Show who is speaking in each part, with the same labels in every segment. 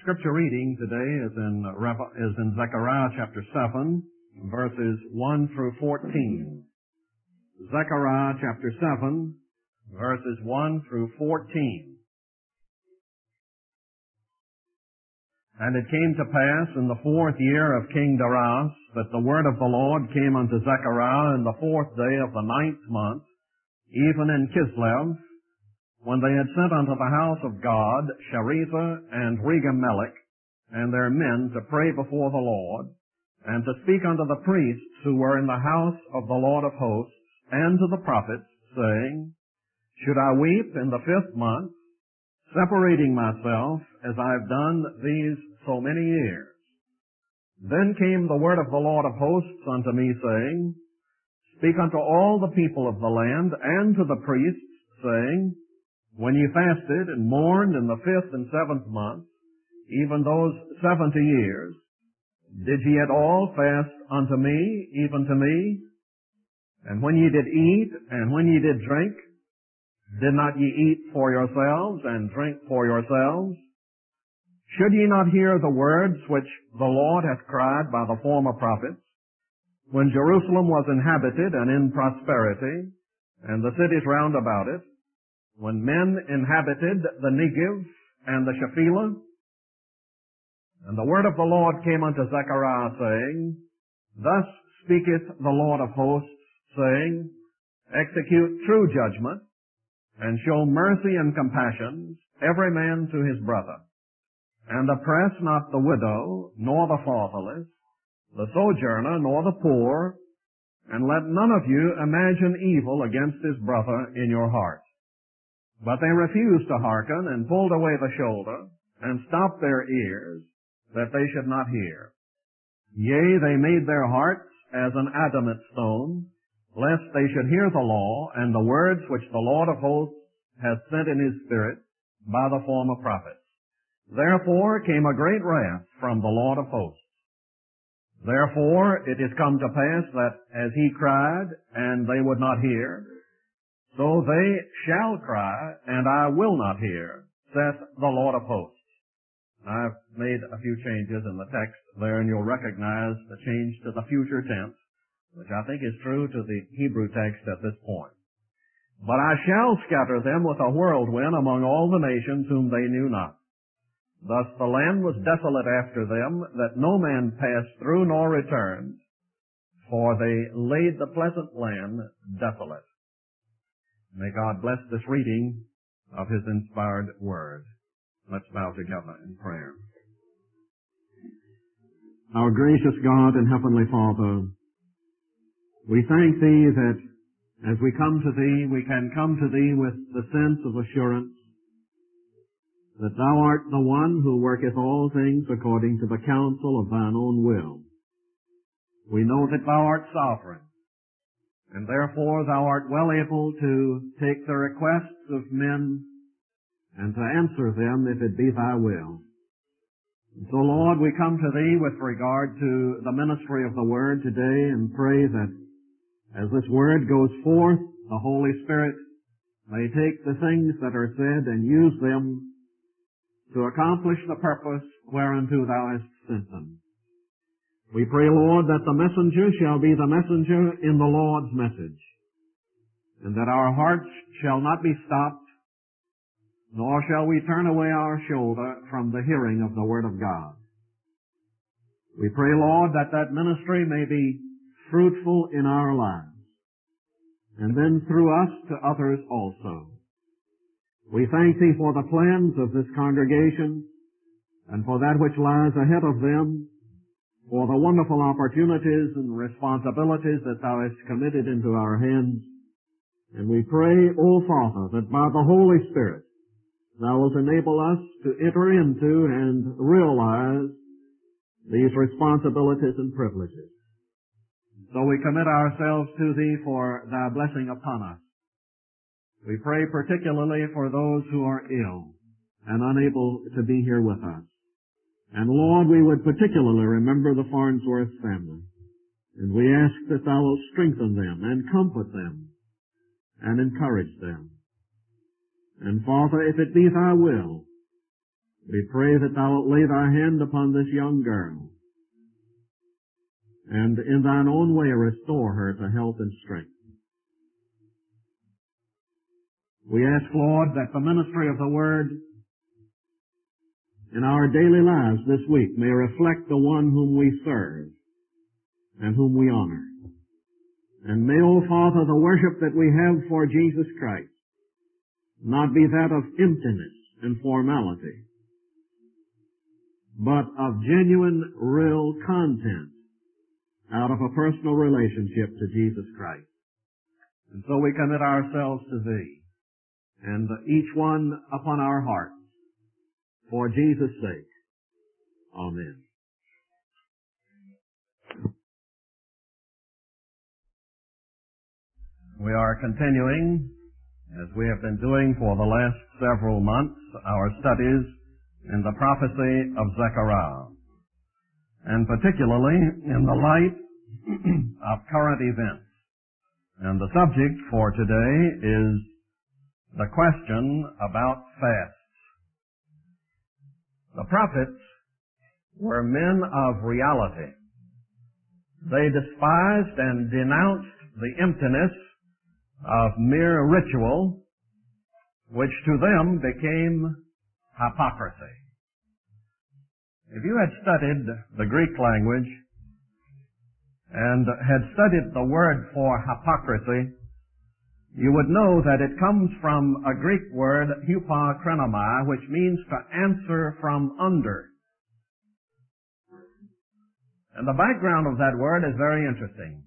Speaker 1: scripture reading today is in Zechariah chapter 7, verses 1 through 14. Zechariah chapter 7, verses 1 through 14. And it came to pass in the 4th year of King Darius that the word of the Lord came unto Zechariah in the 4th day of the 9th month, even in Kislev, when they had sent unto the house of God Sharezer and Regem-Melech and their men to pray before the Lord, and to speak unto the priests who were in the house of the Lord of hosts, and to the prophets, saying, Should I weep in the 5th month, separating myself as I have done these so many years? Then came the word of the Lord of hosts unto me, saying, Speak unto all the people of the land and to the priests, saying, When ye fasted and mourned in the 5th and 7th month, even those 70 years, did ye at all fast unto me, even to me? And when ye did eat, and when ye did drink, did not ye eat for yourselves, and drink for yourselves? Should ye not hear the words which the Lord hath cried by the former prophets, when Jerusalem was inhabited and in prosperity, and the cities round about it, when men inhabited the Negev and the Shephelah? And the word of the Lord came unto Zechariah, saying, Thus speaketh the Lord of hosts, saying, Execute true judgment, and show mercy and compassion, every man to his brother. And oppress not the widow, nor the fatherless, the sojourner, nor the poor, and let none of you imagine evil against his brother in your heart. But they refused to hearken, and pulled away the shoulder, and stopped their ears, that they should not hear. Yea, they made their hearts as an adamant stone, lest they should hear the law, and the words which the Lord of hosts hath sent in his Spirit by the former prophets. Therefore came a great wrath from the Lord of hosts. Therefore it is come to pass that as he cried, and they would not hear, so they shall cry, and I will not hear, saith the Lord of hosts. I've made a few changes in the text there, and you'll recognize the change to the future tense, which I think is true to the Hebrew text at this point. But I shall scatter them with a whirlwind among all the nations whom they knew not. Thus the land was desolate after them, that no man passed through nor returned, for they laid the pleasant land desolate. May God bless this reading of his inspired word. Let's bow together in prayer. Our gracious God and Heavenly Father, we thank Thee that as we come to Thee, we can come to Thee with the sense of assurance that Thou art the one who worketh all things according to the counsel of Thine own will. We know that Thou art sovereign, and therefore Thou art well able to take the requests of men and to answer them if it be Thy will. And so, Lord, we come to Thee with regard to the ministry of the Word today and pray that as this Word goes forth, the Holy Spirit may take the things that are said and use them to accomplish the purpose whereunto Thou hast sent them. We pray, Lord, that the messenger shall be the messenger in the Lord's message, and that our hearts shall not be stopped, nor shall we turn away our shoulder from the hearing of the Word of God. We pray, Lord, that that ministry may be fruitful in our lives, and then through us to others also. We thank Thee for the plans of this congregation, and for that which lies ahead of them, for the wonderful opportunities and responsibilities that Thou hast committed into our hands. And we pray, O Father, that by the Holy Spirit Thou wilt enable us to enter into and realize these responsibilities and privileges. So we commit ourselves to Thee for Thy blessing upon us. We pray particularly for those who are ill and unable to be here with us. And Lord, we would particularly remember the Farnsworth family. And we ask that Thou wilt strengthen them and comfort them and encourage them. And Father, if it be Thy will, We pray that thou wilt lay thy hand upon this young girl, and in thine own way restore her to health and strength. We ask, Lord, that the ministry of the Word in our daily lives this week may reflect the one whom we serve and whom we honor. And may, O Father, the worship that we have for Jesus Christ not be that of emptiness and formality, but of genuine, real content out of a personal relationship to Jesus Christ. And so we commit ourselves to Thee, and each one upon our hearts, for Jesus' sake. Amen. We are continuing, as we have been doing for the last several months, our studies in the prophecy of Zechariah, and particularly in the light of current events. And the subject for today is the question about fasts. The prophets were men of reality. They despised and denounced the emptiness of mere ritual, which to them became hypocrisy. If you had studied the Greek language and had studied the word for hypocrisy, you would know that it comes from a Greek word, hypokrenomai, which means to answer from under. And the background of that word is very interesting.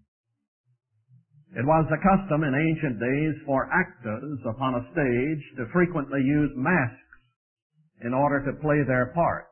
Speaker 1: It was the custom in ancient days for actors upon a stage to frequently use masks in order to play their parts.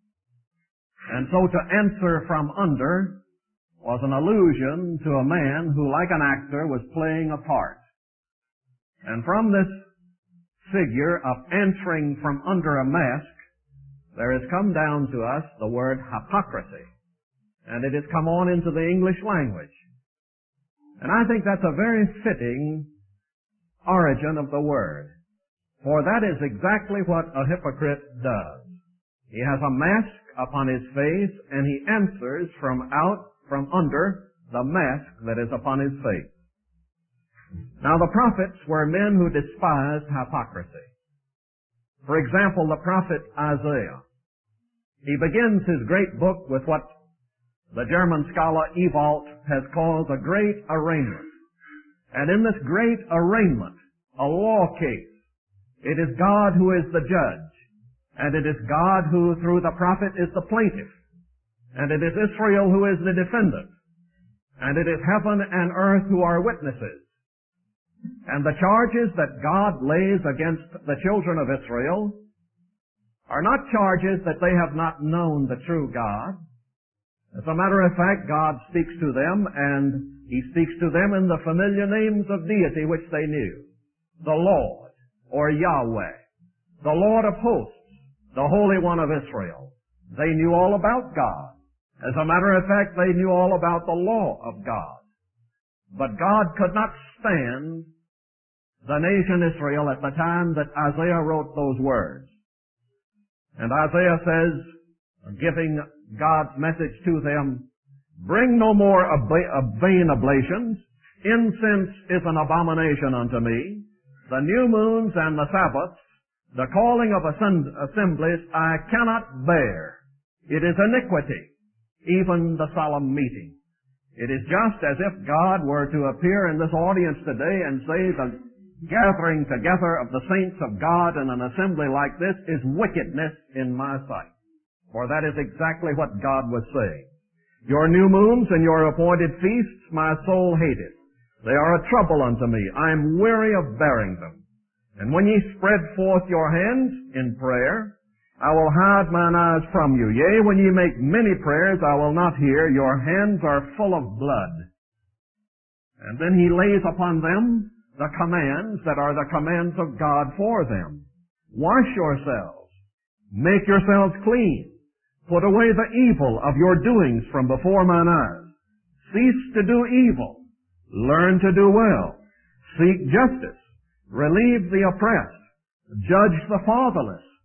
Speaker 1: And so to answer from under was an allusion to a man who, like an actor, was playing a part. And from this figure of answering from under a mask, there has come down to us the word hypocrisy. And it has come on into the English language. And I think that's a very fitting origin of the word. For that is exactly what a hypocrite does. He has a mask upon his face, and he answers from under the mask that is upon his face. Now, the prophets were men who despised hypocrisy. For example, the prophet Isaiah. He begins his great book with what the German scholar Ewald has called a great arraignment. And in this great arraignment, a law case, it is God who is the judge, and it is God who, through the prophet, is the plaintiff, and it is Israel who is the defendant, and it is heaven and earth who are witnesses. And the charges that God lays against the children of Israel are not charges that they have not known the true God. As a matter of fact, God speaks to them, and He speaks to them in the familiar names of deity which they knew. The Lord, or Yahweh, the Lord of hosts, the Holy One of Israel. They knew all about God. As a matter of fact, they knew all about the law of God. But God could not stand the nation Israel at the time that Isaiah wrote those words. And Isaiah says, giving God's message to them, "Bring no more vain oblations. Incense is an abomination unto me. The new moons and the Sabbaths, the calling of assemblies, I cannot bear. It is iniquity, even the solemn meeting." It is just as if God were to appear in this audience today and say, the gathering together of the saints of God in an assembly like this is wickedness in my sight. For that is exactly what God was saying. Your new moons and your appointed feasts my soul hateth. They are a trouble unto me. I am weary of bearing them. And when ye spread forth your hands in prayer, I will hide mine eyes from you. Yea, when ye make many prayers, I will not hear. Your hands are full of blood. And then He lays upon them the commands that are the commands of God for them. Wash yourselves. Make yourselves clean. Put away the evil of your doings from before mine eyes. Cease to do evil. Learn to do well. Seek justice. Relieve the oppressed. Judge the fatherless.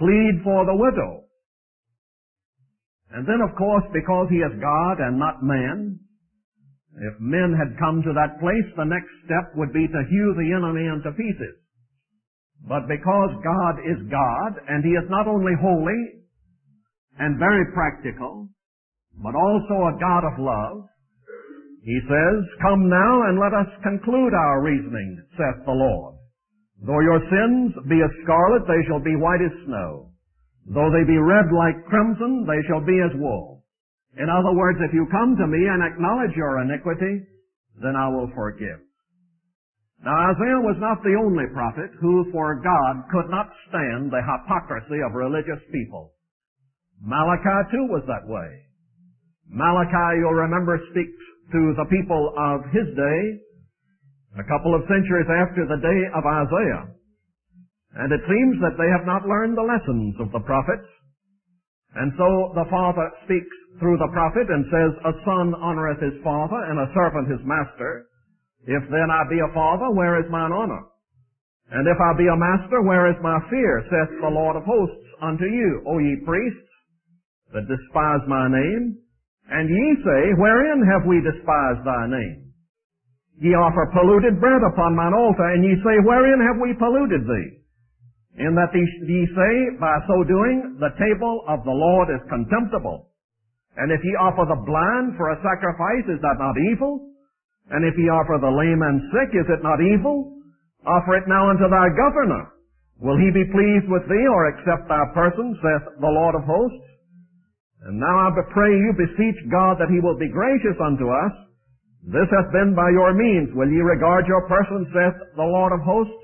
Speaker 1: plead for the widow. And then, of course, because he is God and not man, if men had come to that place, the next step would be to hew the enemy into pieces. But because God is God, and he is not only holy and very practical, but also a God of love, he says, "Come now and let us conclude our reasoning, saith the Lord. Though your sins be as scarlet, they shall be white as snow. Though they be red like crimson, they shall be as wool." In other words, if you come to me and acknowledge your iniquity, then I will forgive. Now, Isaiah was not the only prophet who, for God, could not stand the hypocrisy of religious people. Malachi, too, was that way. Malachi, you'll remember, speaks to the people of his day, a couple of centuries after the day of Isaiah. And it seems that they have not learned the lessons of the prophets. And so the father speaks through the prophet and says, "A son honoreth his father, and a servant his master. If then I be a father, where is mine honor? And if I be a master, where is my fear, saith the Lord of hosts unto you, O ye priests, that despise my name? And ye say, Wherein have we despised thy name? Ye offer polluted bread upon mine altar, and ye say, Wherein have we polluted thee? In that ye say, By so doing, the table of the Lord is contemptible. And if ye offer the blind for a sacrifice, is that not evil? And if ye offer the lame and sick, is it not evil? Offer it now unto thy governor. Will he be pleased with thee, or accept thy person, saith the Lord of hosts? And now I pray you, beseech God that he will be gracious unto us. This hath been by your means. Will ye regard your person, saith the Lord of hosts?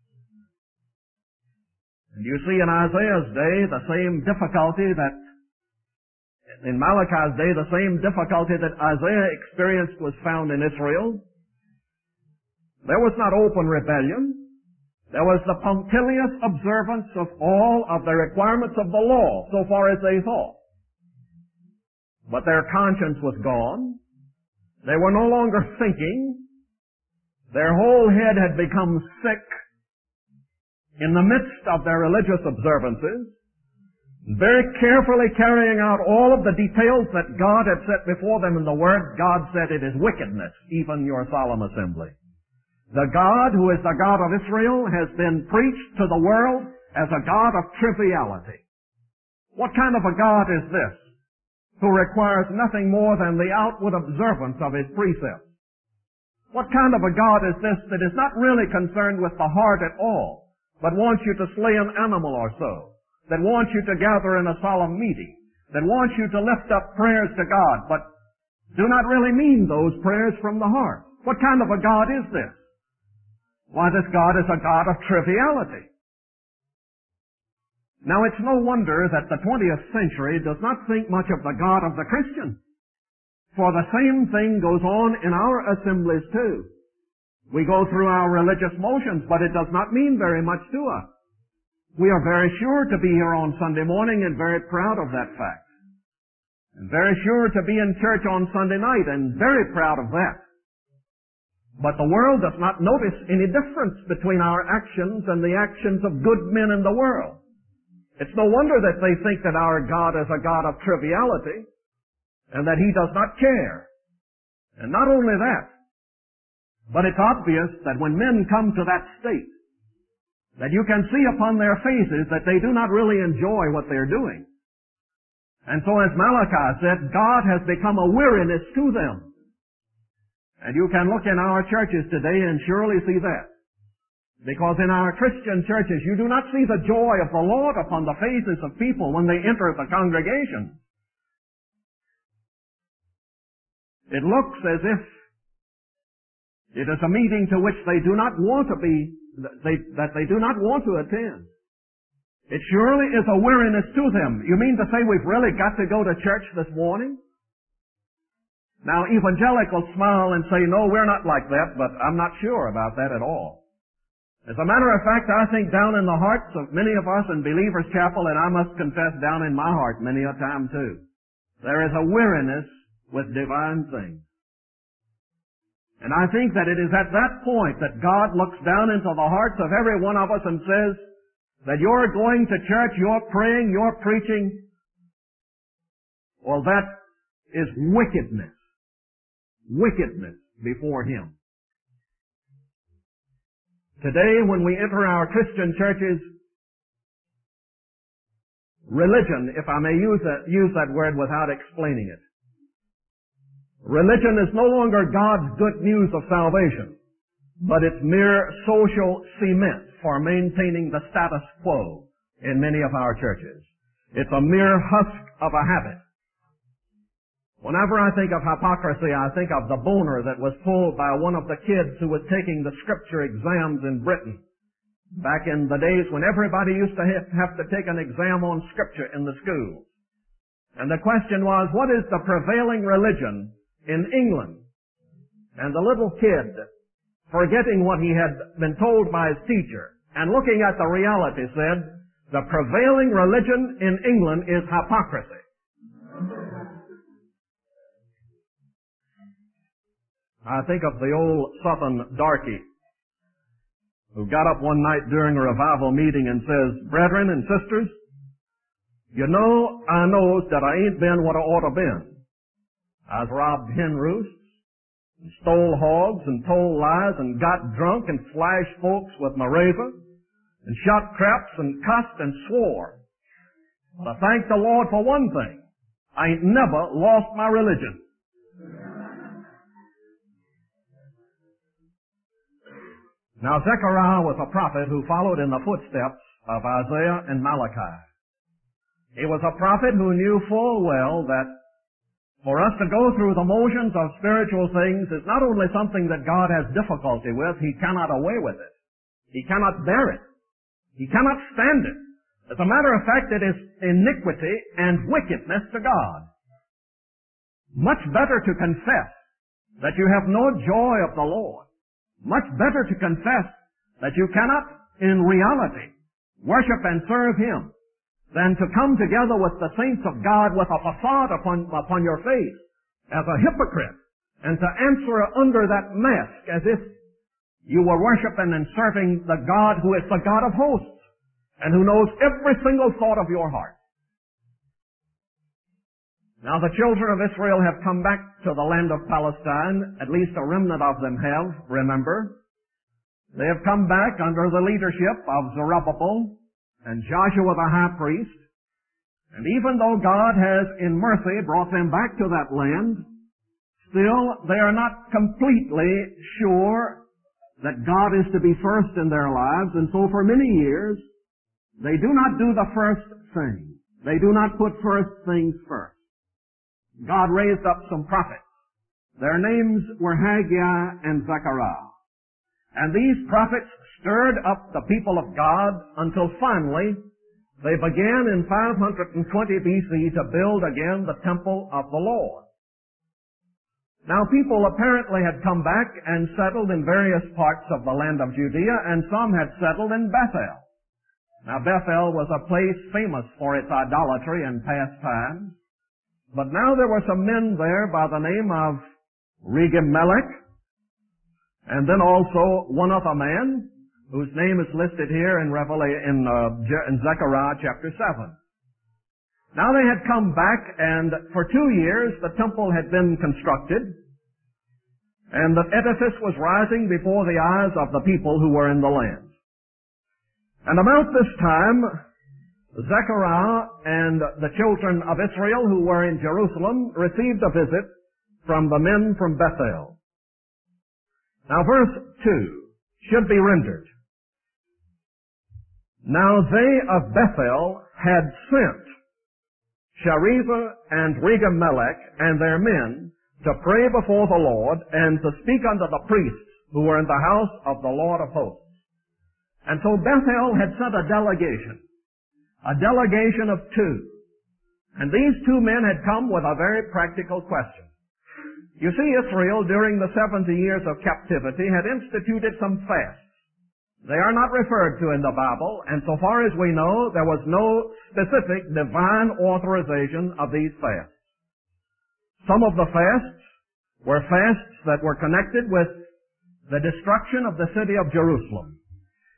Speaker 1: And you see in Isaiah's day the same difficulty that, in Malachi's day, the same difficulty that Isaiah experienced was found in Israel. There was not open rebellion. There was the punctilious observance of all of the requirements of the law, so far as they thought. But their conscience was gone. They were no longer thinking. Their whole head had become sick in the midst of their religious observances, very carefully carrying out all of the details that God had set before them in the Word. God said, "It is wickedness, even your solemn assembly." The God who is the God of Israel has been preached to the world as a God of triviality. What kind of a God is this, who requires nothing more than the outward observance of his precepts? What kind of a God is this that is not really concerned with the heart at all, but wants you to slay an animal or so, that wants you to gather in a solemn meeting, that wants you to lift up prayers to God, but do not really mean those prayers from the heart? What kind of a God is this? Why, this God is a God of triviality. Now, it's no wonder that the 20th century does not think much of the God of the Christian, for the same thing goes on in our assemblies too. We go through our religious motions, but it does not mean very much to us. We are very sure to be here on Sunday morning and very proud of that fact. And very sure to be in church on Sunday night and very proud of that. But the world does not notice any difference between our actions and the actions of good men in the world. It's no wonder that they think that our God is a God of triviality and that he does not care. And not only that, but it's obvious that when men come to that state, that you can see upon their faces that they do not really enjoy what they're doing. And so, as Malachi said, God has become a weariness to them. And you can look in our churches today and surely see that. Because in our Christian churches, you do not see the joy of the Lord upon the faces of people when they enter the congregation. It looks as if it is a meeting to which they do not want to be, that they do not want to attend. It surely is a weariness to them. You mean to say we've really got to go to church this morning? Now, evangelicals smile and say, no, we're not like that, but I'm not sure about that at all. As a matter of fact, I think down in the hearts of many of us in Believers Chapel, and I must confess down in my heart many a time too, there is a weariness with divine things. And I think that it is at that point that God looks down into the hearts of every one of us and says, that you're going to church, you're praying, you're preaching, well, that is wickedness. Wickedness before Him. Today, when we enter our Christian churches, religion, if I may use that word without explaining it, religion is no longer God's good news of salvation, but it's mere social cement for maintaining the status quo in many of our churches. It's a mere husk of a habit. Whenever I think of hypocrisy, I think of the boner that was pulled by one of the kids who was taking the scripture exams in Britain back in the days when everybody used to have to take an exam on scripture in the schools. And the question was, what is the prevailing religion in England? And the little kid, forgetting what he had been told by his teacher and looking at the reality, said, the prevailing religion in England is hypocrisy. I think of the old Southern darky who got up one night during a revival meeting and says, brethren and sisters, you know, I knows that I ain't been what I ought to been. I've robbed hen roosts, and stole hogs, and told lies, and got drunk, and slashed folks with my razor, and shot craps, and cussed, and swore. But I thank the Lord for one thing. I ain't never lost my religion. Now, Zechariah was a prophet who followed in the footsteps of Isaiah and Malachi. He was a prophet who knew full well that for us to go through the motions of spiritual things is not only something that God has difficulty with, He cannot away with it. He cannot bear it. He cannot stand it. As a matter of fact, it is iniquity and wickedness to God. Much better to confess that you have no joy of the Lord. Much better to confess that you cannot, in reality, worship and serve Him than to come together with the saints of God with a facade upon your face as a hypocrite and to answer under that mask as if you were worshiping and serving the God who is the God of hosts and who knows every single thought of your heart. Now the children of Israel have come back to the land of Palestine, at least a remnant of them have, remember. They have come back under the leadership of Zerubbabel and Joshua the high priest. And even though God has in mercy brought them back to that land, still they are not completely sure that God is to be first in their lives, and so for many years they do not do the first thing. They do not put first things first. God raised up some prophets. Their names were Haggai and Zechariah. And these prophets stirred up the people of God until finally they began in 520 BC to build again the temple of the Lord. Now people apparently had come back and settled in various parts of the land of Judea, and some had settled in Bethel. Now Bethel was a place famous for its idolatry in past times. But now there were some men there by the name of Regem-Melech, and then also one other man whose name is listed here in Zechariah chapter 7. Now they had come back, and for 2 years the temple had been constructed, and the edifice was rising before the eyes of the people who were in the land. And about this time, Zechariah and the children of Israel who were in Jerusalem received a visit from the men from Bethel. Now verse 2 should be rendered, now they of Bethel had sent Sharezer and Regem-Melech and their men to pray before the Lord and to speak unto the priests who were in the house of the Lord of hosts. And so Bethel had sent a delegation of 2. And these 2 men had come with a very practical question. You see, Israel, during the 70 years of captivity, had instituted some fasts. They are not referred to in the Bible, and so far as we know, there was no specific divine authorization of these fasts. Some of the fasts were fasts that were connected with the destruction of the city of Jerusalem.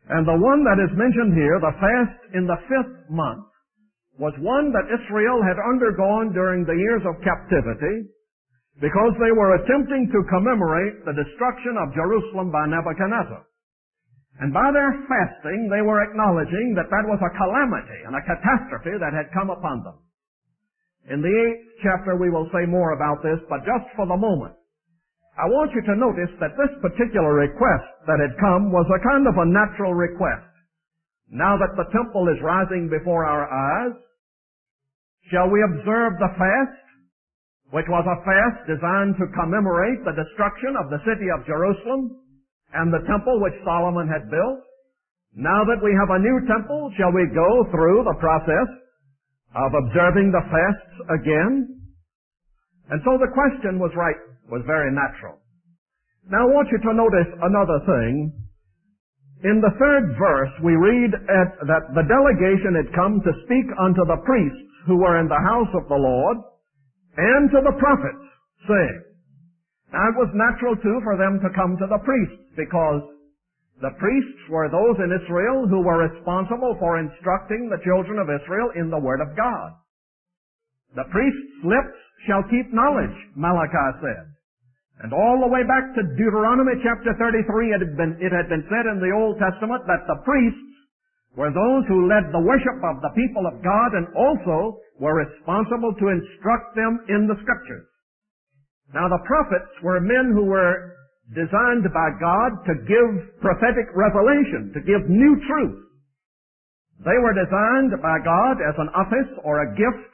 Speaker 1: And the one that is mentioned here, the fast in the 5th month, was one that Israel had undergone during the years of captivity because they were attempting to commemorate the destruction of Jerusalem by Nebuchadnezzar. And by their fasting, they were acknowledging that that was a calamity and a catastrophe that had come upon them. In the 8th chapter we will say more about this, but just for the moment, I want you to notice that this particular request that had come was a kind of a natural request. Now that the temple is rising before our eyes, shall we observe the fast, which was a fast designed to commemorate the destruction of the city of Jerusalem and the temple which Solomon had built? Now that we have a new temple, shall we go through the process of observing the fasts again? And so the question was very natural. Now I want you to notice another thing. In the 3rd verse, we read that the delegation had come to speak unto the priests who were in the house of the Lord and to the prophets, saying. Now it was natural too for them to come to the priests, because the priests were those in Israel who were responsible for instructing the children of Israel in the Word of God. The priest's lips shall keep knowledge, Malachi said. And all the way back to Deuteronomy chapter 33, it had been said in the Old Testament that the priests were those who led the worship of the people of God and also were responsible to instruct them in the Scriptures. Now the prophets were men who were designed by God to give prophetic revelation, to give new truth. They were designed by God as an office or a gift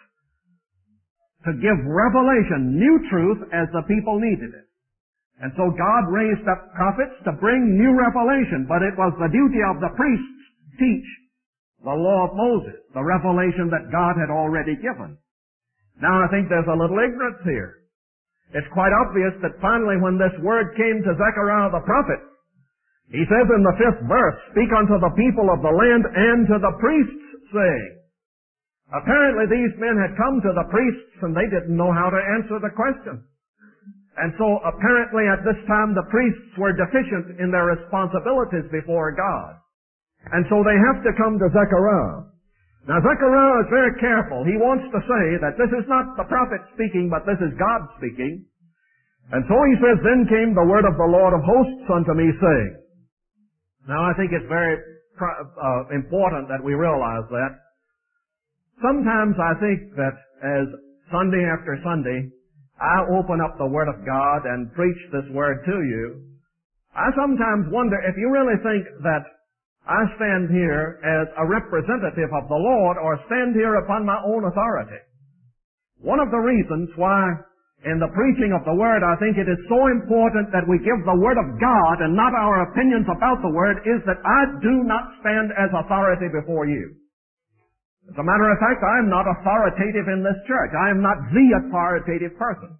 Speaker 1: to give revelation, new truth, as the people needed it. And so God raised up prophets to bring new revelation, but it was the duty of the priests to teach the law of Moses, the revelation that God had already given. Now I think there's a little ignorance here. It's quite obvious that finally when this word came to Zechariah the prophet, he says in the 5th verse, speak unto the people of the land and to the priests, saying. Apparently these men had come to the priests and they didn't know how to answer the question. And so apparently at this time the priests were deficient in their responsibilities before God. And so they have to come to Zechariah. Now Zechariah is very careful. He wants to say that this is not the prophet speaking, but this is God speaking. And so he says, then came the word of the Lord of hosts unto me, saying. Now I think it's very important that we realize that. Sometimes I think that as Sunday after Sunday, I open up the Word of God and preach this Word to you. I sometimes wonder if you really think that I stand here as a representative of the Lord or stand here upon my own authority. One of the reasons why in the preaching of the Word I think it is so important that we give the Word of God and not our opinions about the Word is that I do not stand as authority before you. As a matter of fact, I am not authoritative in this church. I am not the authoritative person.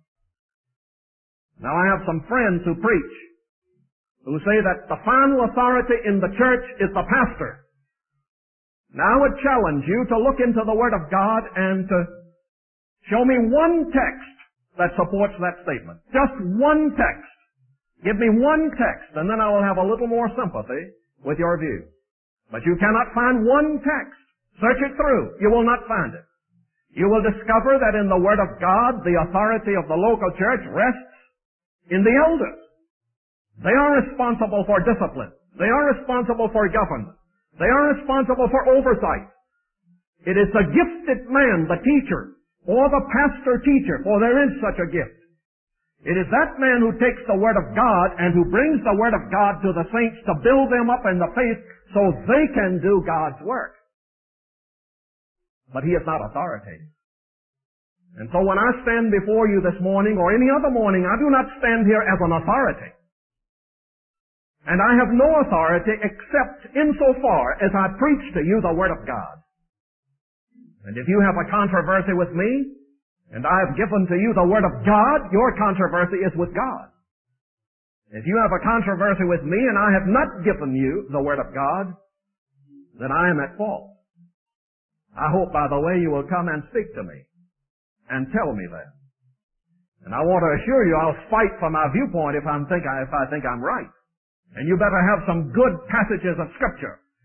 Speaker 1: Now I have some friends who preach, who say that the final authority in the church is the pastor. Now I would challenge you to look into the Word of God and to show me one text that supports that statement. Just one text. Give me one text, and then I will have a little more sympathy with your view. But you cannot find one text. Search it through. You will not find it. You will discover that in the Word of God, the authority of the local church rests in the elders. They are responsible for discipline. They are responsible for government. They are responsible for oversight. It is the gifted man, the teacher, or the pastor-teacher, for there is such a gift. It is that man who takes the Word of God and who brings the Word of God to the saints to build them up in the faith so they can do God's work. But he is not authoritative. And so when I stand before you this morning or any other morning, I do not stand here as an authority. And I have no authority except insofar as I preach to you the Word of God. And if you have a controversy with me, and I have given to you the Word of God, your controversy is with God. If you have a controversy with me and I have not given you the Word of God, then I am at fault. I hope, by the way, you will come and speak to me and tell me that. And I want to assure you I'll fight for my viewpoint if I think I'm right. And you better have some good passages of Scripture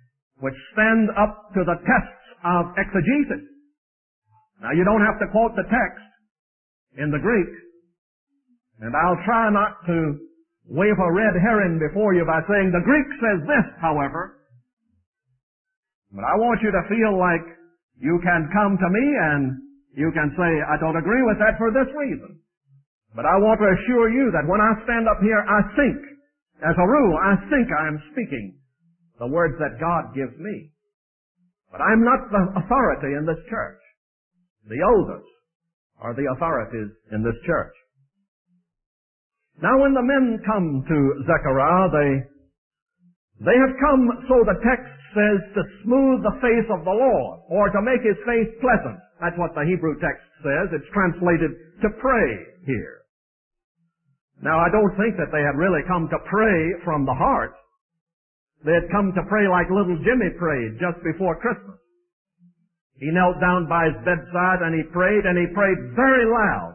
Speaker 1: which stand up to the tests of exegesis. Now, you don't have to quote the text in the Greek, and I'll try not to wave a red herring before you by saying the Greek says this, however, but I want you to feel like you can come to me and you can say, I don't agree with that for this reason. But I want to assure you that when I stand up here, I think, as a rule, I think I am speaking the words that God gives me. But I'm not the authority in this church. The elders are the authorities in this church. Now when the men come to Zechariah, they have come, so the text says, to smooth the face of the Lord, or to make His face pleasant. That's what the Hebrew text says. It's translated to pray here. Now I don't think that they had really come to pray from the heart. They had come to pray like little Jimmy prayed just before Christmas. He knelt down by his bedside and he prayed very loud.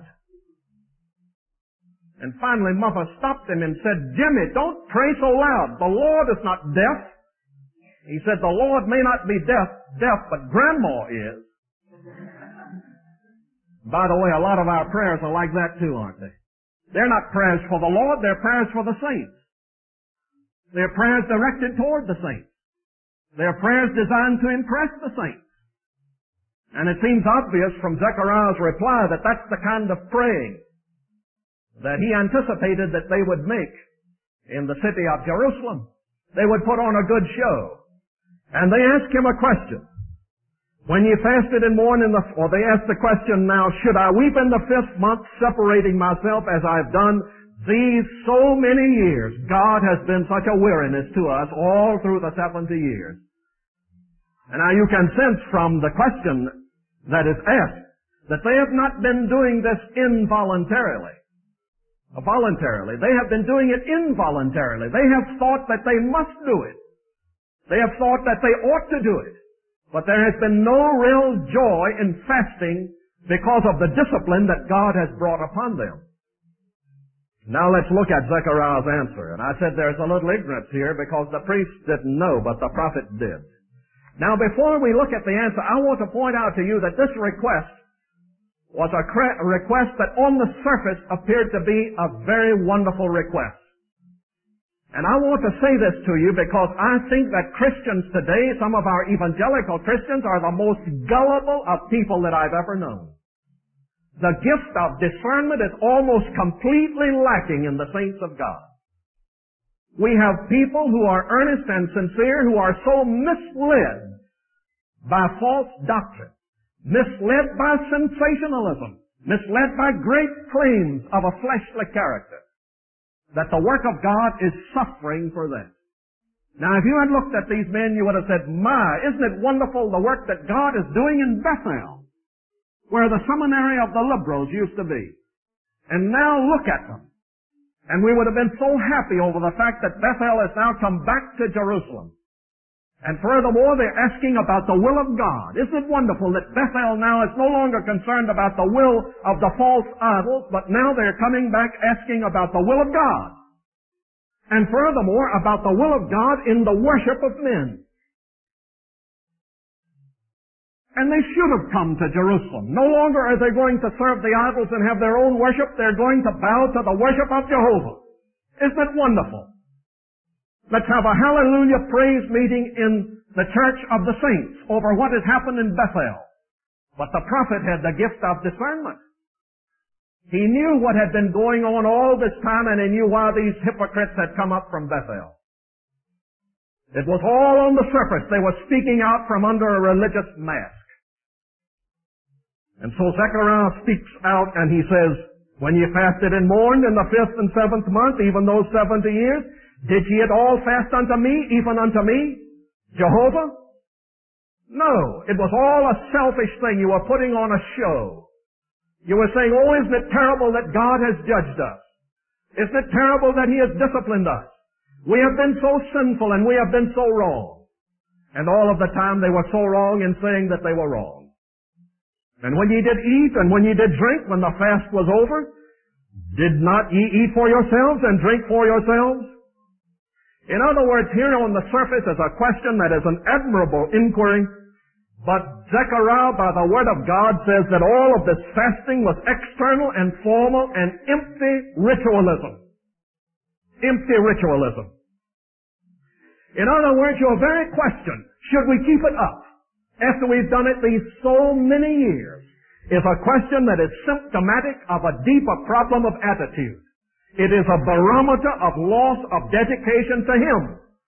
Speaker 1: And finally Mother stopped him and said, Jimmy, don't pray so loud. The Lord is not deaf. He said, the Lord may not be deaf, but Grandma is. By the way, a lot of our prayers are like that too, aren't they? They're not prayers for the Lord, they're prayers for the saints. They're prayers directed toward the saints. They're prayers designed to impress the saints. And it seems obvious from Zechariah's reply that that's the kind of praying that he anticipated that they would make in the city of Jerusalem. They would put on a good show. And they asked him a question. When you fasted and mourned or they asked the question, now, should I weep in the 5th month, separating myself as I've done these so many years? God has been such a weariness to us all through the 70 years. And now you can sense from the question that is asked that they have not been doing this involuntarily. Voluntarily. They have been doing it involuntarily. They have thought that they must do it. They have thought that they ought to do it. But there has been no real joy in fasting because of the discipline that God has brought upon them. Now let's look at Zechariah's answer. And I said there's a little ignorance here because the priest didn't know, but the prophet did. Now before we look at the answer, I want to point out to you that this request was a request that on the surface appeared to be a very wonderful request. And I want to say this to you because I think that Christians today, some of our evangelical Christians, are the most gullible of people that I've ever known. The gift of discernment is almost completely lacking in the saints of God. We have people who are earnest and sincere who are so misled by false doctrine, misled by sensationalism, misled by great claims of a fleshly character, that the work of God is suffering for them. Now, if you had looked at these men, you would have said, my, isn't it wonderful the work that God is doing in Bethel, where the seminary of the liberals used to be. And now look at them. And we would have been so happy over the fact that Bethel has now come back to Jerusalem. And furthermore, they're asking about the will of God. Isn't it wonderful that Bethel now is no longer concerned about the will of the false idols, but now they're coming back asking about the will of God. And furthermore, about the will of God in the worship of men. And they should have come to Jerusalem. No longer are they going to serve the idols and have their own worship. They're going to bow to the worship of Jehovah. Isn't it wonderful? Let's have a hallelujah praise meeting in the church of the saints over what has happened in Bethel. But the prophet had the gift of discernment. He knew what had been going on all this time, and he knew why these hypocrites had come up from Bethel. It was all on the surface. They were speaking out from under a religious mask. And so Zechariah speaks out and he says, when you fasted and mourned in the 5th and 7th month, even those 70 years, did ye at all fast unto me, even unto me, Jehovah? No, it was all a selfish thing. You were putting on a show. You were saying, oh, isn't it terrible that God has judged us? Isn't it terrible that He has disciplined us? We have been so sinful and we have been so wrong. And all of the time they were so wrong in saying that they were wrong. And when ye did eat and when ye did drink, when the fast was over, did not ye eat for yourselves and drink for yourselves? In other words, here on the surface is a question that is an admirable inquiry, but Zechariah, by the Word of God, says that all of this fasting was external and formal and empty ritualism. Empty ritualism. In other words, your very question, should we keep it up after we've done it these so many years, is a question that is symptomatic of a deeper problem of attitude. It is a barometer of loss of dedication to Him.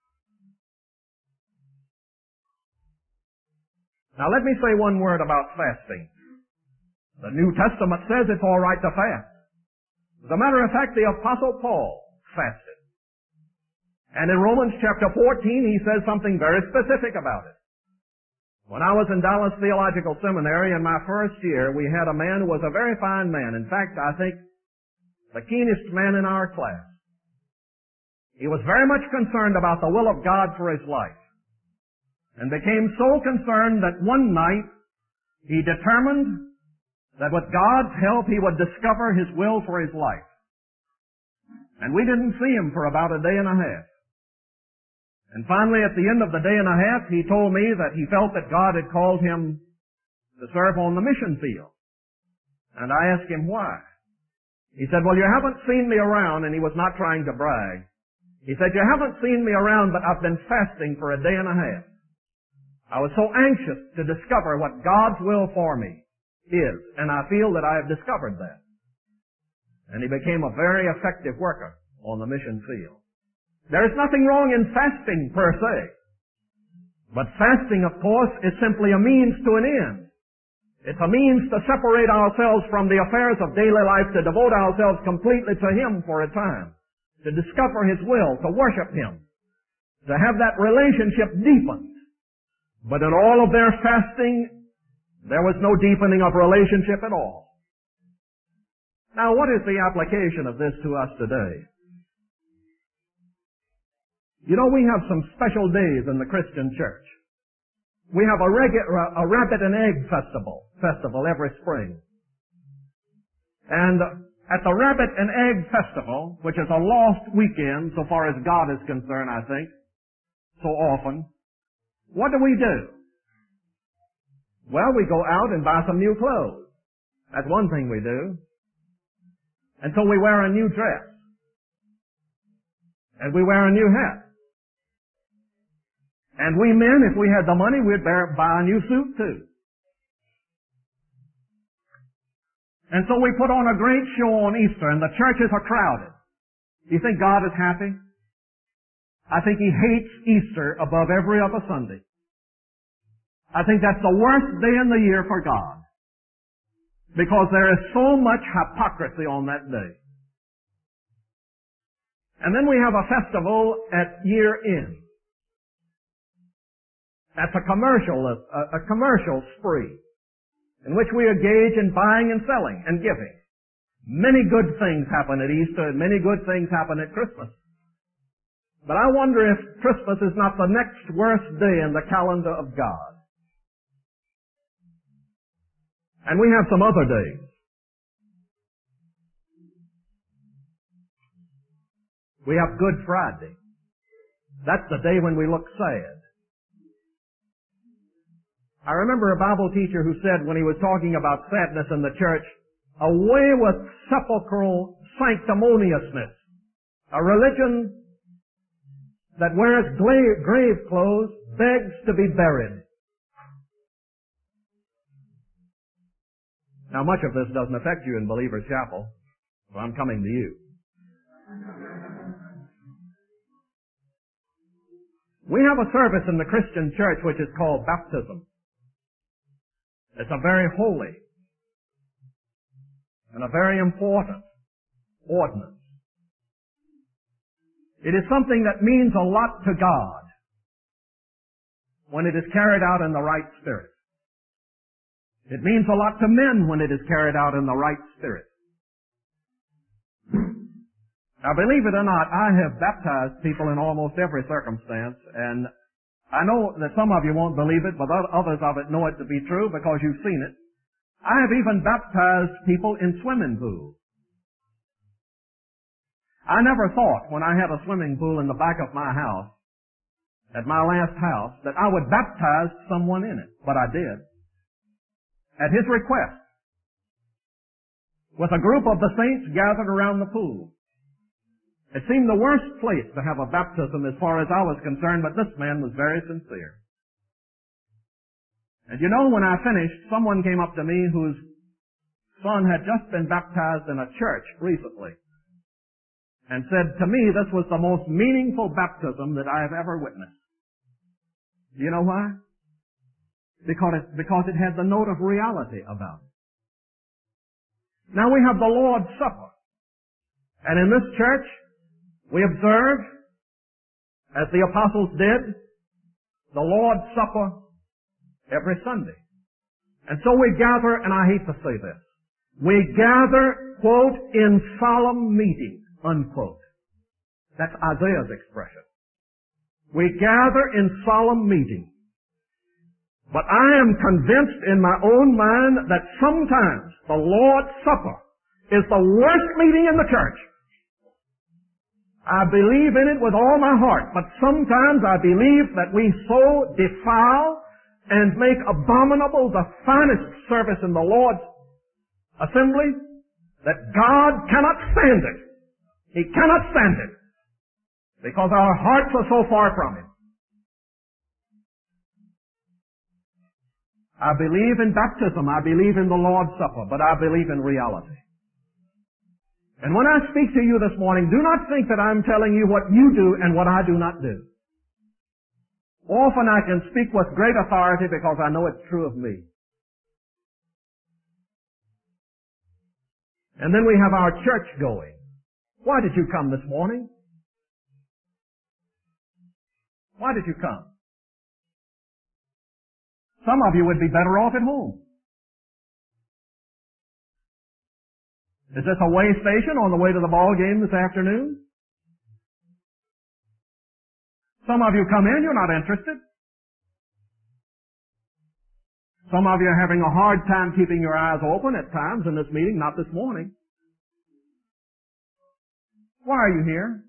Speaker 1: Now let me say one word about fasting. The New Testament says it's all right to fast. As a matter of fact, the Apostle Paul fasted. And in Romans chapter 14, he says something very specific about it. When I was in Dallas Theological Seminary in my first year, we had a man who was a very fine man. In fact, I think the keenest man in our class. He was very much concerned about the will of God for his life, and became so concerned that one night he determined that with God's help he would discover His will for his life. And we didn't see him for about a day and a half. And finally, at the end of the day and a half, he told me that he felt that God had called him to serve on the mission field. And I asked him why. He said, well, you haven't seen me around, and he was not trying to brag. He said, you haven't seen me around, but I've been fasting for a day and a half. I was so anxious to discover what God's will for me is, and I feel that I have discovered that. And he became a very effective worker on the mission field. There is nothing wrong in fasting per se. But fasting, of course, is simply a means to an end. It's a means to separate ourselves from the affairs of daily life, to devote ourselves completely to Him for a time, to discover His will, to worship Him, to have that relationship deepened. But in all of their fasting, there was no deepening of relationship at all. Now, what is the application of this to us today? You know, we have some special days in the Christian church. We have a rabbit and egg festival every spring. And at the Rabbit and Egg Festival, which is a lost weekend so far as God is concerned, I think, so often, what do? Well, we go out and buy some new clothes. That's one thing we do. And so we wear a new dress. And we wear a new hat. And we men, if we had the money, we'd buy a new suit too. And so we put on a great show on Easter, and the churches are crowded. Do you think God is happy? I think He hates Easter above every other Sunday. I think that's the worst day in the year for God, because there is so much hypocrisy on that day. And then we have a festival at year end. That's a commercial spree in which we engage in buying and selling and giving. Many good things happen at Easter and many good things happen at Christmas. But I wonder if Christmas is not the next worst day in the calendar of God. And we have some other days. We have Good Friday. That's the day when we look sad. I remember a Bible teacher who said when he was talking about sadness in the church, away with sepulchral sanctimoniousness, a religion that wears grave clothes begs to be buried. Now much of this doesn't affect you in Believer's Chapel, so I'm coming to you. We have a service in the Christian church which is called baptism. It's a very holy and a very important ordinance. It is something that means a lot to God when it is carried out in the right spirit. It means a lot to men when it is carried out in the right spirit. Now, believe it or not, I have baptized people in almost every circumstance, and I know that some of you won't believe it, but others of it know it to be true because you've seen it. I have even baptized people in swimming pools. I never thought when I had a swimming pool in the back of my house, at my last house, that I would baptize someone in it. But I did. At his request. With a group of the saints gathered around the pool. It seemed the worst place to have a baptism as far as I was concerned, but this man was very sincere. And you know, when I finished, someone came up to me whose son had just been baptized in a church recently and said to me this was the most meaningful baptism that I have ever witnessed. Do you know why? Because it had the note of reality about it. Now we have the Lord's Supper. And in this church, we observe, as the apostles did, the Lord's Supper every Sunday. And so we gather, and I hate to say this, we gather, quote, in solemn meeting, unquote. That's Isaiah's expression. We gather in solemn meeting. But I am convinced in my own mind that sometimes the Lord's Supper is the worst meeting in the church. I believe in it with all my heart, but sometimes I believe that we so defile and make abominable the finest service in the Lord's assembly that God cannot stand it. He cannot stand it because our hearts are so far from Him. I believe in baptism. I believe in the Lord's Supper, but I believe in reality. And when I speak to you this morning, do not think that I'm telling you what you do and what I do not do. Often I can speak with great authority because I know it's true of me. And then we have our church going. Why did you come this morning? Why did you come? Some of you would be better off at home. Is this a way station on the way to the ball game this afternoon? Some of you come in, you're not interested. Some of you are having a hard time keeping your eyes open at times in this meeting, not this morning. Why are you here?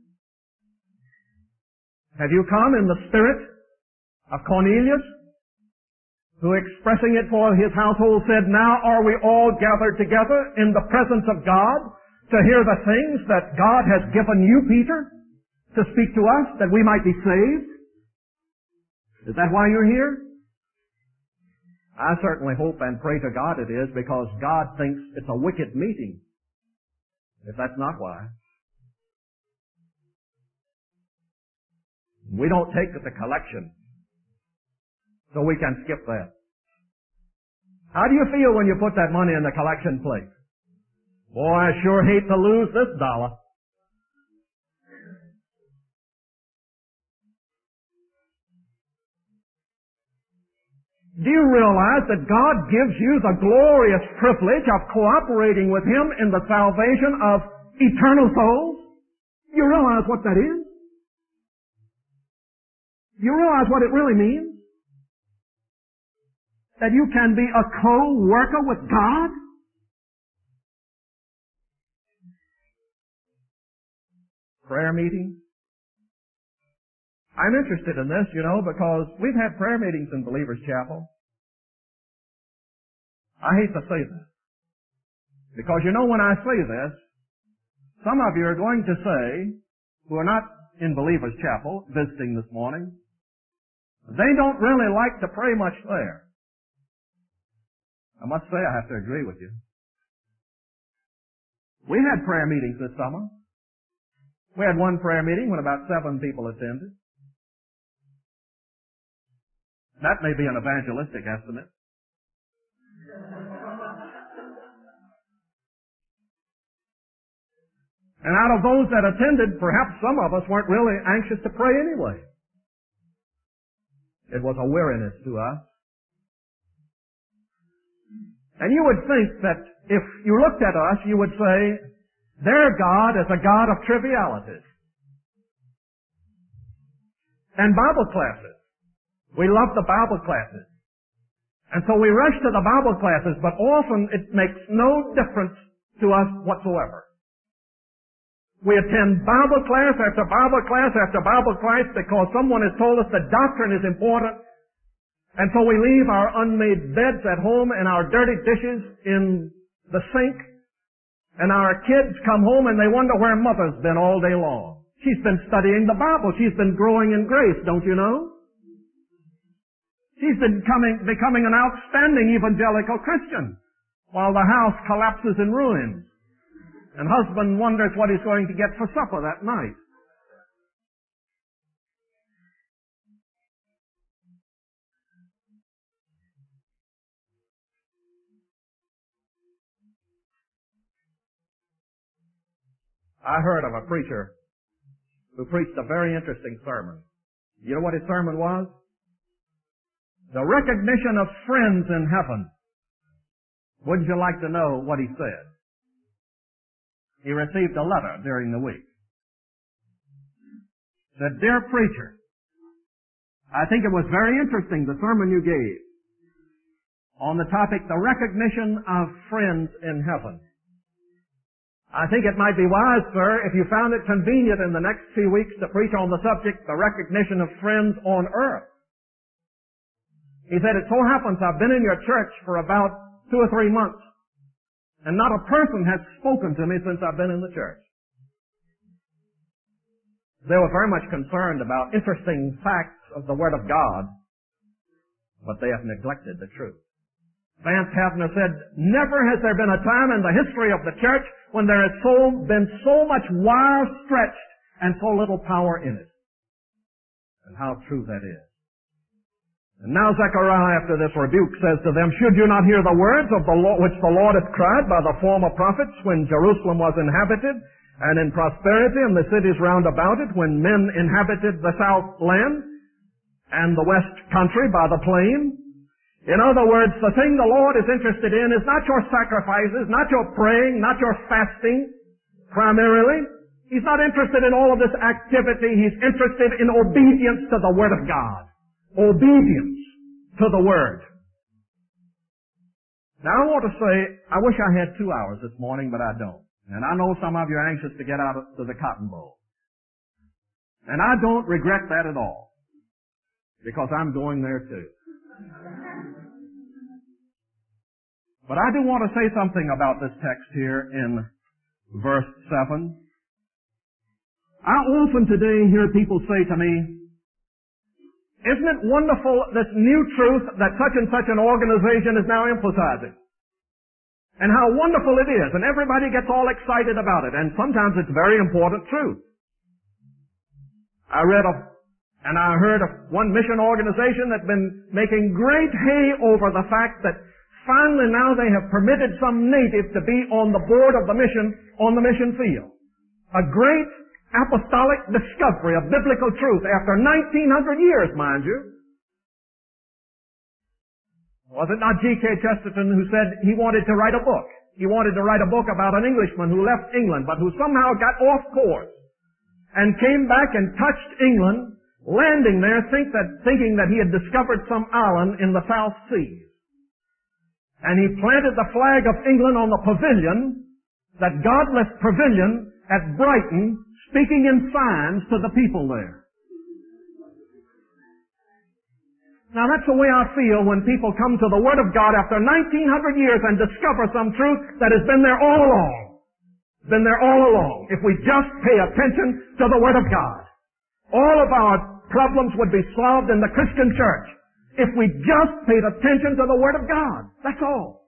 Speaker 1: Have you come in the spirit of Cornelius, who expressing it for his household said, "Now are we all gathered together in the presence of God to hear the things that God has given you, Peter, to speak to us that we might be saved?" Is that why you're here? I certainly hope and pray to God it is, because God thinks it's a wicked meeting if that's not why. We don't take the collection, so we can skip that. How do you feel when you put that money in the collection plate? Boy, I sure hate to lose this dollar. Do you realize that God gives you the glorious privilege of cooperating with Him in the salvation of eternal souls? You realize what that is? You realize what it really means? That you can be a co-worker with God? Prayer meeting? I'm interested in this, because we've had prayer meetings in Believers Chapel. I hate to say this. Because when I say this, some of you are going to say, who are not in Believers Chapel visiting this morning, they don't really like to pray much there. I must say I have to agree with you. We had prayer meetings this summer. We had one prayer meeting when about 7 people attended. That may be an evangelistic estimate. And out of those that attended, perhaps some of us weren't really anxious to pray anyway. It was a weariness to us. And you would think that if you looked at us, you would say, their God is a God of trivialities. And Bible classes. We love the Bible classes. And so we rush to the Bible classes, but often it makes no difference to us whatsoever. We attend Bible class after Bible class after Bible class because someone has told us that doctrine is important. And so we leave our unmade beds at home and our dirty dishes in the sink. And our kids come home and they wonder where mother's been all day long. She's been studying the Bible. She's been growing in grace, don't you know? She's been becoming an outstanding evangelical Christian while the house collapses in ruins. And husband wonders what he's going to get for supper that night. I heard of a preacher who preached a very interesting sermon. You know what his sermon was? The recognition of friends in heaven. Wouldn't you like to know what he said? He received a letter during the week. Said, "Dear preacher, I think it was very interesting, the sermon you gave on the topic, the recognition of friends in heaven. I think it might be wise, sir, if you found it convenient in the next few weeks to preach on the subject, the recognition of friends on earth." He said, "It so happens I've been in your church for about 2 or 3 months, and not a person has spoken to me since I've been in the church." They were very much concerned about interesting facts of the Word of God, but they have neglected the truth. Vance Havner said, "Never has there been a time in the history of the church when there has been so much wire stretched and so little power in it." And how true that is. And now Zechariah, after this rebuke, says to them, "Should you not hear the words of the Lord, which the Lord hath cried by the former prophets, when Jerusalem was inhabited, and in prosperity, and the cities round about it, when men inhabited the south land, and the west country by the plain?" In other words, the thing the Lord is interested in is not your sacrifices, not your praying, not your fasting, primarily. He's not interested in all of this activity. He's interested in obedience to the Word of God. Obedience to the Word. Now I want to say, I wish I had 2 hours this morning, but I don't. And I know some of you are anxious to get out to the Cotton Bowl. And I don't regret that at all, because I'm going there too. But I do want to say something about this text here in verse 7. I often today hear people say to me, "Isn't it wonderful, this new truth that such and such an organization is now emphasizing? And how wonderful it is." And everybody gets all excited about it. And sometimes it's very important truth. I read and I heard of one mission organization that's been making great hay over the fact that finally now they have permitted some native to be on the board of the mission, on the mission field. A great apostolic discovery of biblical truth after 1900 years, mind you. Was it not G.K. Chesterton who said he wanted to write a book? He wanted to write a book about an Englishman who left England, but who somehow got off course and came back and touched England, landing there thinking that he had discovered some island in the South Seas. And he planted the flag of England on the pavilion, that God-less pavilion at Brighton, speaking in signs to the people there. Now that's the way I feel when people come to the Word of God after 1900 years and discover some truth that has been there all along. Been there all along. If we just pay attention to the Word of God, all of our problems would be solved in the Christian church. If we just paid attention to the Word of God. That's all.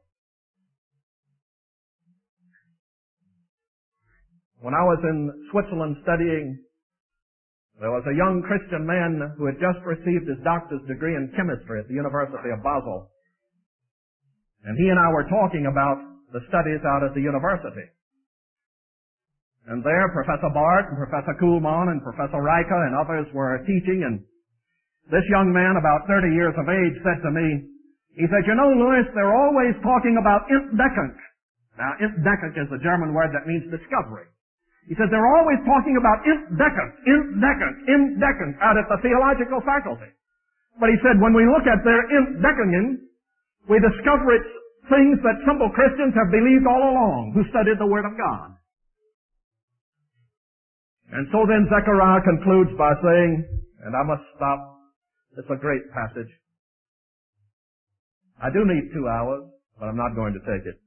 Speaker 1: When I was in Switzerland studying, there was a young Christian man who had just received his doctor's degree in chemistry at the University of Basel. And he and I were talking about the studies out at the university. And there, Professor Bart and Professor Kuhlmann and Professor Reicher and others were teaching, and this young man, about 30 years of age, said to me, he said, "You know, Louis, they're always talking about Entdeckung." Now, Entdeckung is a German word that means discovery. He said, "They're always talking about Entdeckung out at the theological faculty." But he said, when we look at their Entdeckungen, we discover it's things that simple Christians have believed all along who studied the Word of God. And so then Zechariah concludes by saying, and I must stop, it's a great passage. I do need 2 hours, but I'm not going to take it.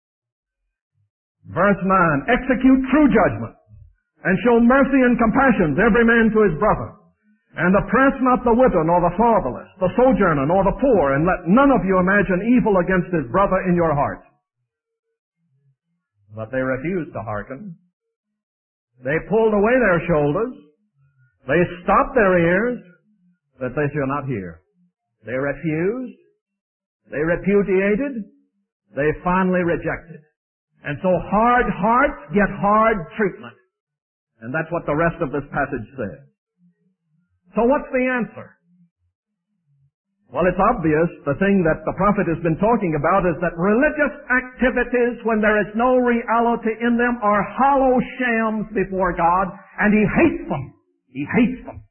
Speaker 1: Verse 9, execute true judgment, and show mercy and compassion to every man to his brother, and oppress not the widow, nor the fatherless, the sojourner, nor the poor, and let none of you imagine evil against his brother in your heart. But they refused to hearken. They pulled away their shoulders. They stopped their ears, that they should not hear. They refused. They repudiated. They finally rejected. And so hard hearts get hard treatment. And that's what the rest of this passage says. So what's the answer? Well, it's obvious. The thing that the prophet has been talking about is that religious activities, when there is no reality in them, are hollow shams before God, and He hates them. He hates them.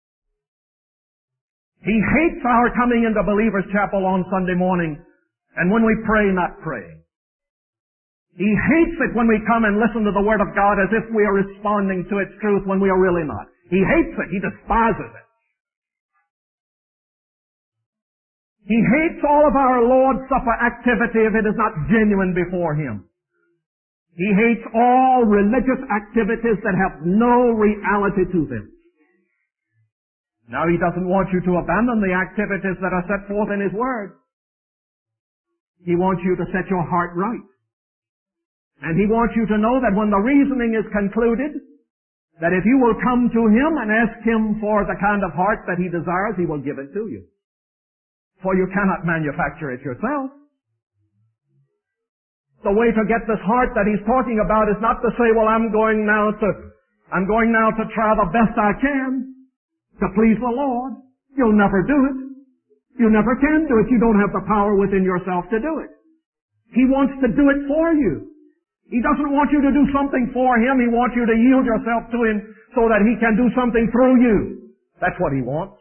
Speaker 1: He hates our coming into Believer's Chapel on Sunday morning, and when we pray, not praying. He hates it when we come and listen to the Word of God as if we are responding to its truth when we are really not. He hates it. He despises it. He hates all of our Lord's Supper activity if it is not genuine before Him. He hates all religious activities that have no reality to them. Now, He doesn't want you to abandon the activities that are set forth in His Word. He wants you to set your heart right. And He wants you to know that when the reasoning is concluded, that if you will come to Him and ask Him for the kind of heart that He desires, He will give it to you. For you cannot manufacture it yourself. The way to get this heart that He's talking about is not to say, well, I'm going now to try the best I can to please the Lord. You'll never do it. You never can do it. You don't have the power within yourself to do it. He wants to do it for you. He doesn't want you to do something for Him. He wants you to yield yourself to Him so that He can do something through you. That's what He wants.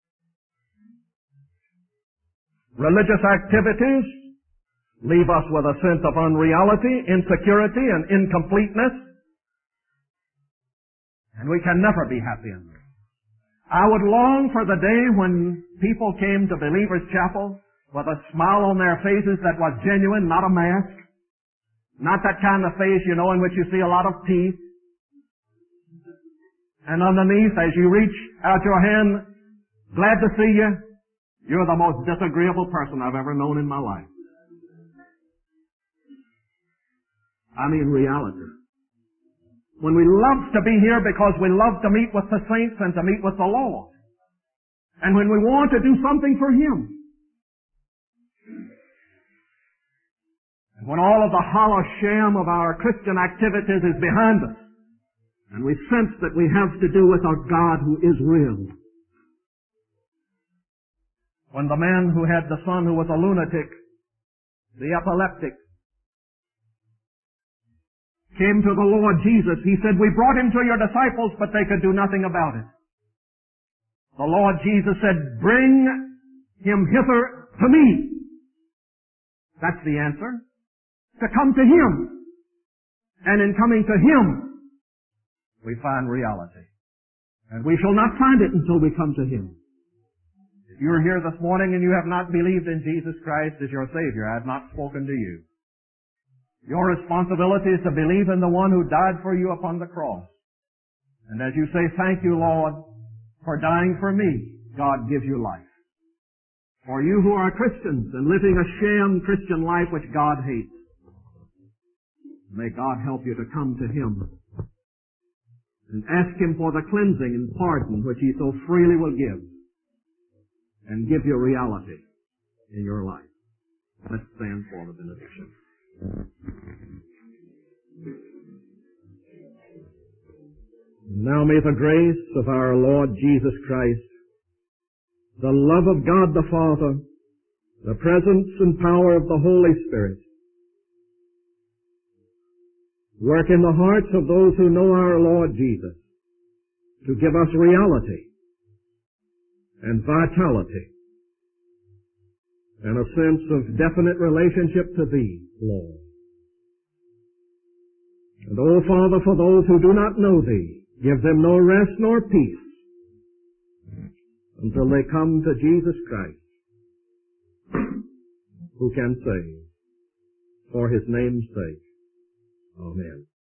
Speaker 1: Religious activities leave us with a sense of unreality, insecurity, and incompleteness. And we can never be happy in them. I would long for the day when people came to Believer's Chapel with a smile on their faces that was genuine, not a mask. Not that kind of face, you know, in which you see a lot of teeth. And underneath, as you reach out your hand, glad to see you, you're the most disagreeable person I've ever known in my life. I mean reality. When we love to be here because we love to meet with the saints and to meet with the Lord. And when we want to do something for Him. And when all of the hollow sham of our Christian activities is behind us, and we sense that we have to do with a God who is real. When the man who had the son who was a lunatic, the epileptic, came to the Lord Jesus, He said, we brought him to your disciples, but they could do nothing about it. The Lord Jesus said, bring him hither to me. That's the answer. To come to Him. And in coming to Him, we find reality. And we shall not find it until we come to Him. If you're here this morning and you have not believed in Jesus Christ as your Savior, I have not spoken to you. Your responsibility is to believe in the one who died for you upon the cross. And as you say, thank you, Lord, for dying for me, God gives you life. For you who are Christians and living a sham Christian life which God hates, may God help you to come to Him and ask Him for the cleansing and pardon which He so freely will give and give you reality in your life. Let's stand for the benediction. Now may the grace of our Lord Jesus Christ, the love of God the Father, the presence and power of the Holy Spirit, work in the hearts of those who know our Lord Jesus to give us reality and vitality and a sense of definite relationship to Thee, Lord. And, oh, Father, for those who do not know Thee, Give them no rest nor peace until they come to Jesus Christ, who can save for His name's sake. Amen.